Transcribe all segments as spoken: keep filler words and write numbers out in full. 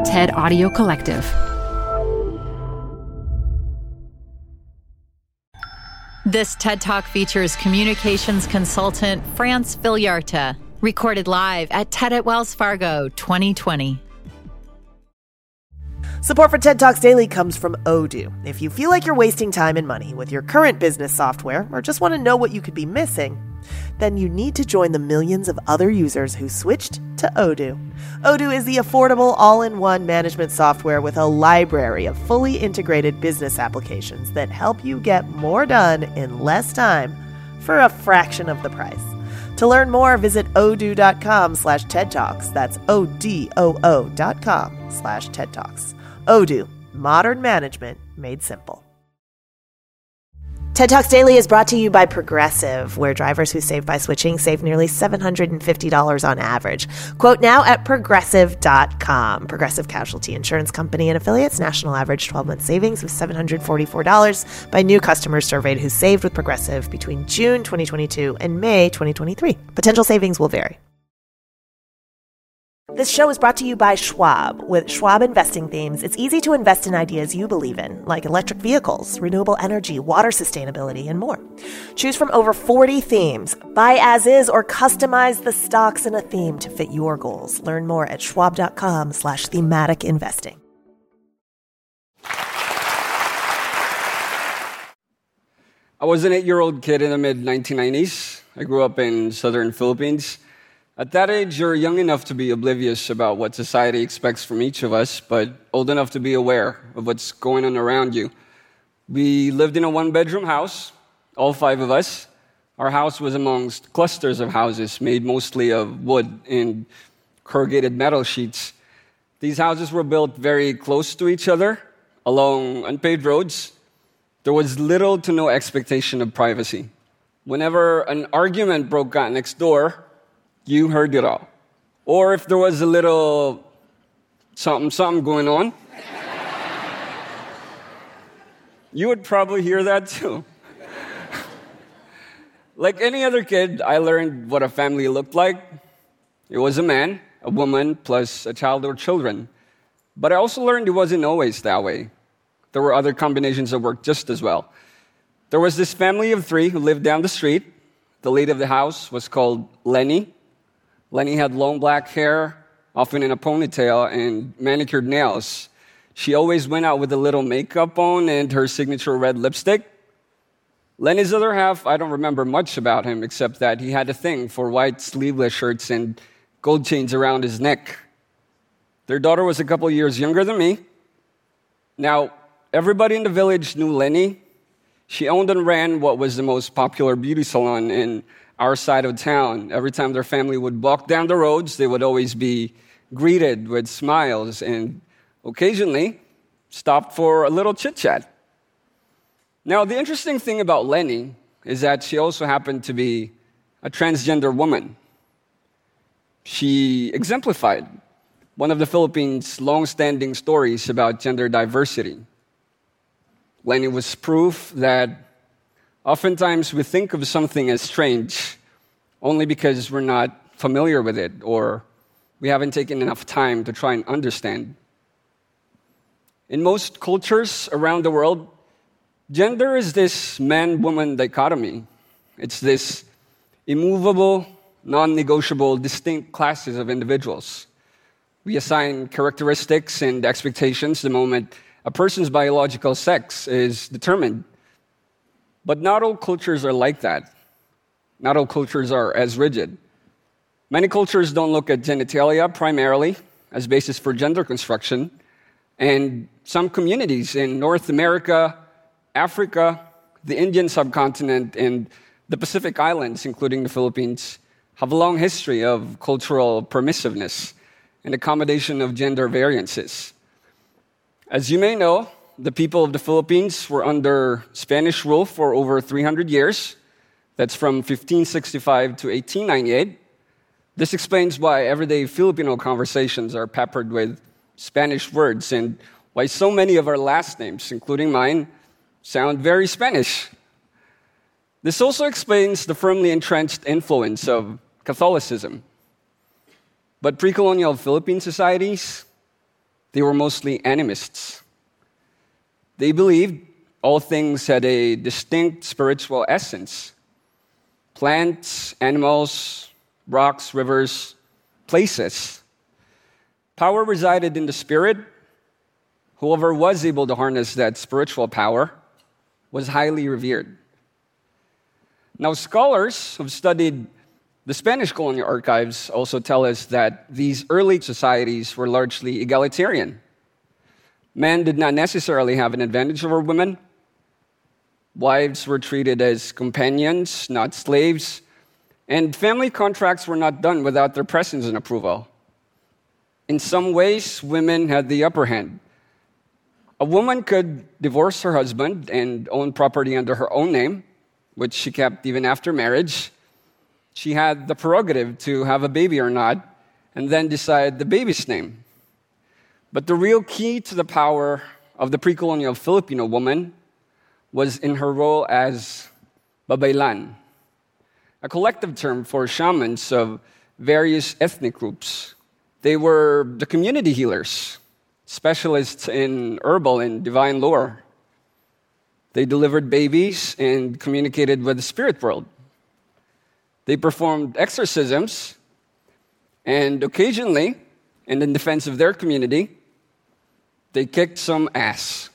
TED Audio Collective. This TED Talk features communications consultant France Villarta, recorded live at TED at Wells Fargo twenty twenty. Support for TED Talks Daily comes from Odoo. If you feel like you're wasting time and money with your current business software or just want to know what you could be missing, then you need to join the millions of other users who switched to Odoo. Odoo is the affordable all-in-one management software with a library of fully integrated business applications that help you get more done in less time for a fraction of the price. To learn more, visit odoo.com slash TED Talks. That's O-D-O-O dot com slash TED Talks. Odoo, modern management made simple. TED Talks Daily is brought to you by Progressive, where drivers who save by switching save nearly seven hundred fifty dollars on average. Quote now at progressive dot com. Progressive Casualty Insurance Company and affiliates. National average twelve-month savings of seven hundred forty-four dollars by new customers surveyed who saved with Progressive between June twenty twenty-two and May twenty twenty-three. Potential savings will vary. This show is brought to you by Schwab. With Schwab Investing Themes, it's easy to invest in ideas you believe in, like electric vehicles, renewable energy, water sustainability, and more. Choose from over forty themes. Buy as is or customize the stocks in a theme to fit your goals. Learn more at schwab.com slash thematic investing. I was an eight-year-old kid in the mid nineteen nineties. I grew up in southern Philippines. At that age, you're young enough to be oblivious about what society expects from each of us, but old enough to be aware of what's going on around you. We lived in a one-bedroom house, all five of us. Our house was amongst clusters of houses made mostly of wood and corrugated metal sheets. These houses were built very close to each other, along unpaved roads. There was little to no expectation of privacy. Whenever an argument broke out next door, you heard it all. Or if there was a little something, something going on, you would probably hear that too. Like any other kid, I learned what a family looked like. It was a man, a woman, plus a child or children. But I also learned it wasn't always that way. There were other combinations that worked just as well. There was this family of three who lived down the street. The lady of the house was called Lenny. Lenny had long black hair, often in a ponytail, and manicured nails. She always went out with a little makeup on and her signature red lipstick. Lenny's other half, I don't remember much about him, except that he had a thing for white sleeveless shirts and gold chains around his neck. Their daughter was a couple years younger than me. Now, everybody in the village knew Lenny. She owned and ran what was the most popular beauty salon in our side of town. Every time their family would walk down the roads, they would always be greeted with smiles and occasionally stopped for a little chit-chat. Now, the interesting thing about Lenny is that she also happened to be a transgender woman. She exemplified one of the Philippines' long-standing stories about gender diversity. Lenny was proof that oftentimes we think of something as strange only because we're not familiar with it or we haven't taken enough time to try and understand. In most cultures around the world, gender is this man-woman dichotomy. It's this immovable, non-negotiable, distinct classes of individuals. We assign characteristics and expectations the moment a person's biological sex is determined. But not all cultures are like that. Not all cultures are as rigid. Many cultures don't look at genitalia primarily as basis for gender construction, and some communities in North America, Africa, the Indian subcontinent, and the Pacific Islands, including the Philippines, have a long history of cultural permissiveness and accommodation of gender variances. As you may know, the people of the Philippines were under Spanish rule for over three hundred years. That's from fifteen sixty-five to eighteen ninety-eight. This explains why everyday Filipino conversations are peppered with Spanish words and why so many of our last names, including mine, sound very Spanish. This also explains the firmly entrenched influence of Catholicism. But pre-colonial Philippine societies, They were mostly animists. They believed all things had a distinct spiritual essence. Plants, animals, rocks, rivers, places. Power resided in the spirit. Whoever was able to harness that spiritual power was highly revered. Now, scholars who've studied the Spanish colonial archives also tell us that these early societies were largely egalitarian. Men did not necessarily have an advantage over women. Wives were treated as companions, not slaves, and family contracts were not done without their presence and approval. In some ways, women had the upper hand. A woman could divorce her husband and own property under her own name, which she kept even after marriage. She had the prerogative to have a baby or not, and then decide the baby's name. But the real key to the power of the pre-colonial Filipino woman was in her role as babaylan, a collective term for shamans of various ethnic groups. They were the community healers, specialists in herbal and divine lore. They delivered babies and communicated with the spirit world. They performed exorcisms, and occasionally, and in defense of their community, they kicked some ass.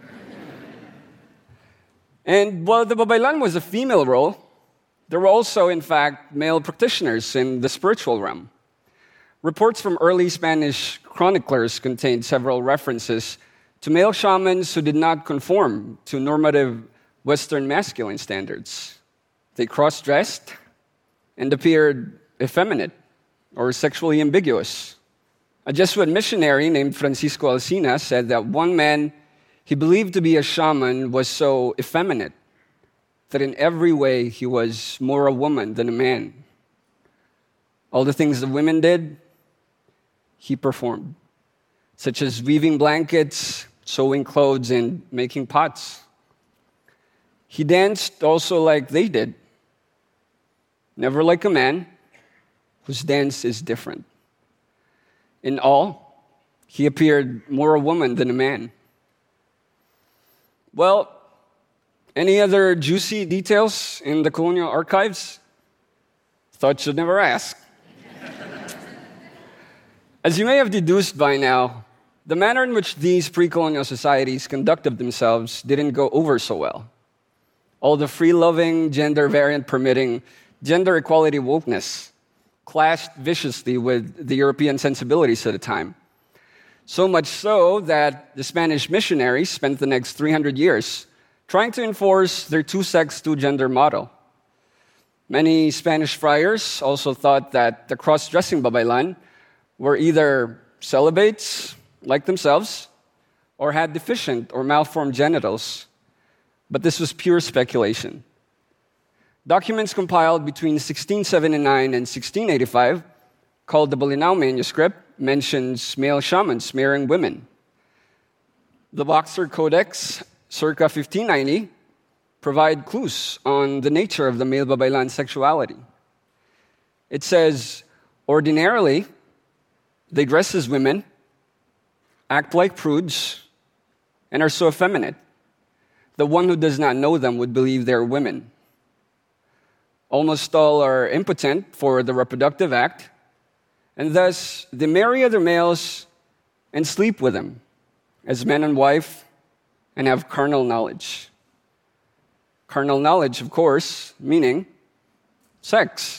And while the babaylan was a female role, there were also, in fact, male practitioners in the spiritual realm. Reports from early Spanish chroniclers contained several references to male shamans who did not conform to normative Western masculine standards. They cross-dressed and appeared effeminate or sexually ambiguous. A Jesuit missionary named Francisco Alsina said that one man he believed to be a shaman was so effeminate that in every way he was more a woman than a man. All the things the women did, he performed, such as weaving blankets, sewing clothes, and making pots. He danced also like they did, never like a man, whose dance is different. In all, he appeared more a woman than a man. Well, any other juicy details in the colonial archives? Thought you'd never ask. As you may have deduced by now, the manner in which these pre-colonial societies conducted themselves didn't go over so well. All the free-loving, gender-variant permitting, gender equality wokeness clashed viciously with the European sensibilities at the time. So much so that the Spanish missionaries spent the next three hundred years trying to enforce their two-sex, two-gender model. Many Spanish friars also thought that the cross-dressing babaylan were either celibates, like themselves, or had deficient or malformed genitals. But this was pure speculation. Documents compiled between sixteen seventy-nine and sixteen eighty-five, called the Bolinao Manuscript, mentions male shamans marrying women. The Boxer Codex, circa fifteen ninety, provide clues on the nature of the male babaylan sexuality. It says, ordinarily, they dress as women, act like prudes, and are so effeminate. The one who does not know them would believe they're women. Almost all are impotent for the reproductive act, and thus they marry other males and sleep with them as man and wife and have carnal knowledge. Carnal knowledge, of course, meaning sex.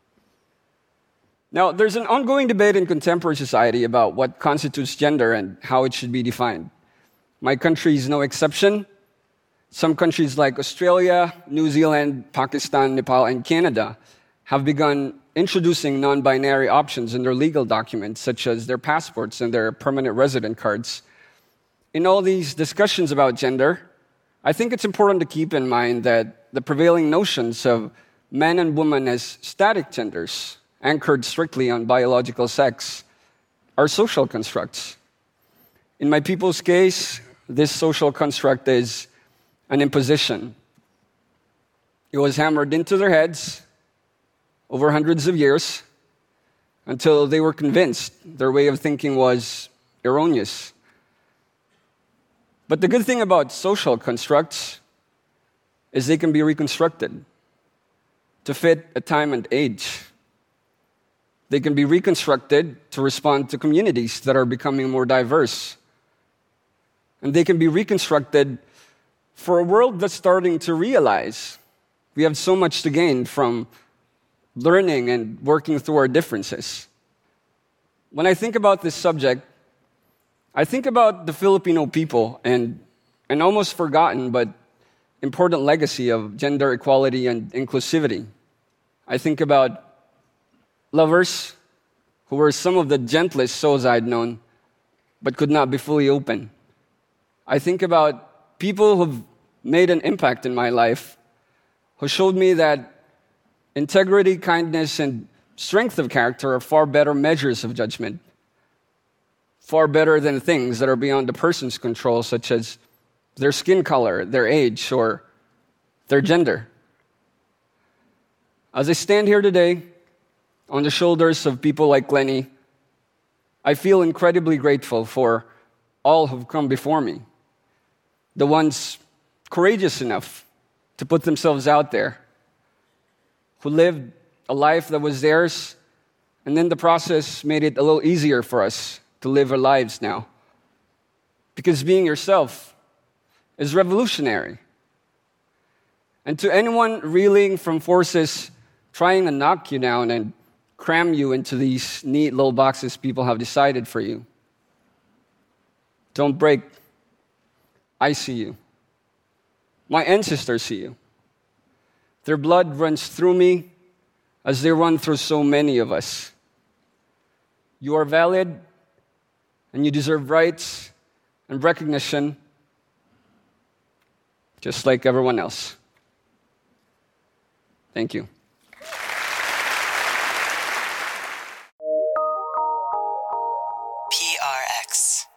Now, there's an ongoing debate in contemporary society about what constitutes gender and how it should be defined. My country is no exception. Some countries like Australia, New Zealand, Pakistan, Nepal, and Canada have begun introducing non-binary options in their legal documents, such as their passports and their permanent resident cards. In all these discussions about gender, I think it's important to keep in mind that the prevailing notions of men and women as static genders, anchored strictly on biological sex, are social constructs. In my people's case, this social construct is an imposition. It was hammered into their heads over hundreds of years until they were convinced their way of thinking was erroneous. But the good thing about social constructs is they can be reconstructed to fit a time and age. They can be reconstructed to respond to communities that are becoming more diverse. And they can be reconstructed for a world that's starting to realize we have so much to gain from learning and working through our differences. When I think about this subject, I think about the Filipino people and an almost forgotten but important legacy of gender equality and inclusivity. I think about lovers who were some of the gentlest souls I'd known but could not be fully open. I think about people who've made an impact in my life who showed me that integrity, kindness, and strength of character are far better measures of judgment, far better than things that are beyond a person's control, such as their skin color, their age, or their gender. As I stand here today, on the shoulders of people like Lenny, I feel incredibly grateful for all who've come before me, the ones courageous enough to put themselves out there, who lived a life that was theirs, and then the process made it a little easier for us to live our lives now. Because being yourself is revolutionary. And to anyone reeling from forces trying to knock you down and cram you into these neat little boxes people have decided for you, don't break. I see you. My ancestors see you. Their blood runs through me as they run through so many of us. You are valid, and you deserve rights and recognition just like everyone else. Thank you. P R X.